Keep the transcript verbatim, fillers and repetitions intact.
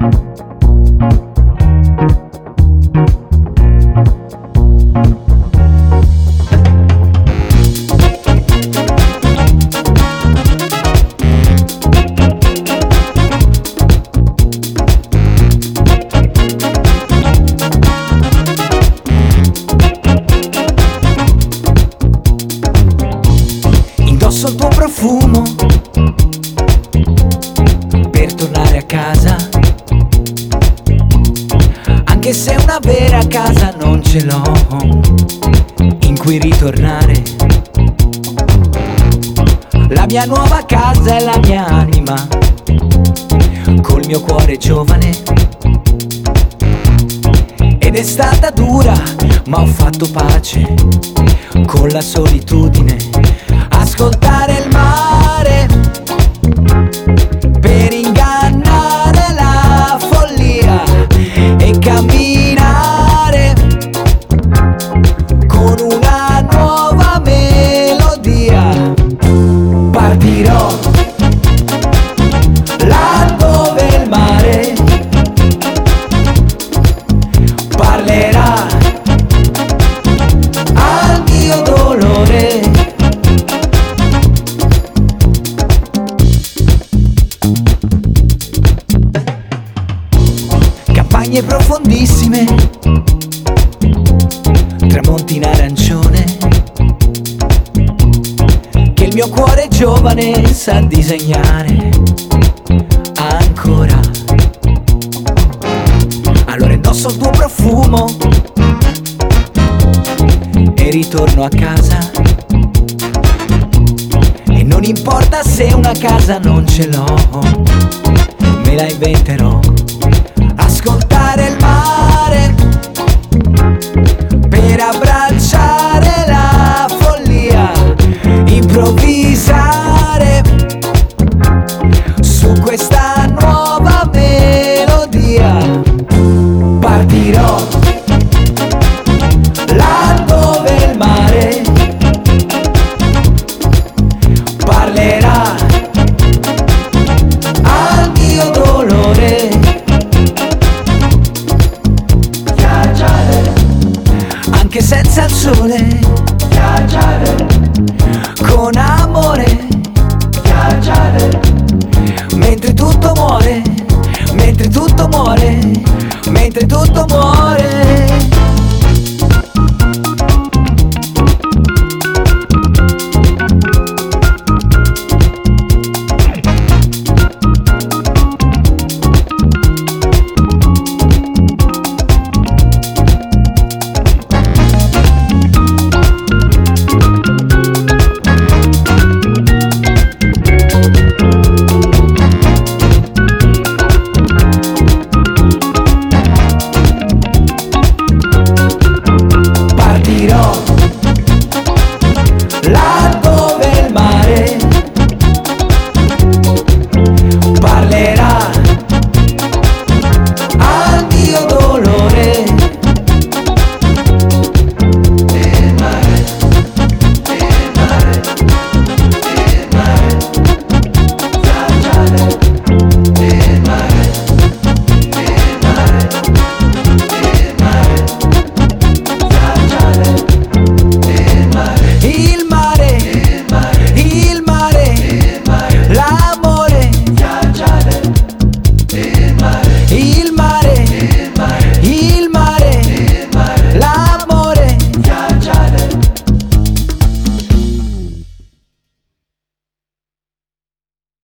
Indosso il tuo profumo per tornare a casa, anche se una vera casa non ce l'ho in cui ritornare. La mia nuova casa è la mia anima, col mio cuore giovane, ed è stata dura ma ho fatto pace con la solitudine. Ascoltare il mare per ingannare la follia e camminare con una nuova melodia. Partirò là dove il mare parlerà al mio dolore. Campagne profondissime, tramonti in arancione, che il mio cuore giovane sa disegnare ancora. Allora indosso il tuo profumo e ritorno a casa, e non importa se una casa non ce l'ho, me la inventerò. Ascoltare il mare per abbracciare la follia, improvvisare su questa nuova melodia. Partirò là dove il mare parlerà al mio dolore. Anche senza il sole, viaggiare con amore, viaggiare mentre tutto muore, mentre tutto muore, mentre tutto